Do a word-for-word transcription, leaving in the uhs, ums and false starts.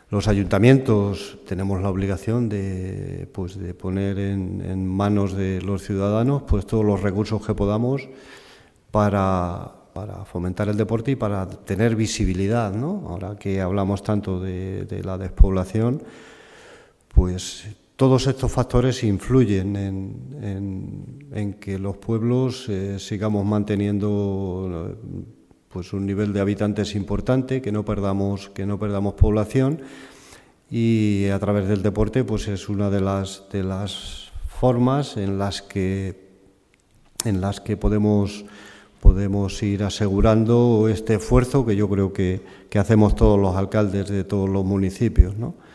Los ayuntamientos tenemos la obligación de, pues, de poner en, en manos de los ciudadanos pues, todos los recursos que podamos para, para fomentar el deporte y para tener visibilidad, ¿no? Ahora que hablamos tanto de, de la despoblación, pues todos estos factores influyen en, en, en que los pueblos eh, sigamos manteniendo pues un nivel de habitantes importante, que no perdamos, que no perdamos población, y a través del deporte pues es una de las, de las formas en las que, en las que podemos, podemos ir asegurando este esfuerzo que yo creo que, que hacemos todos los alcaldes de todos los municipios, ¿no?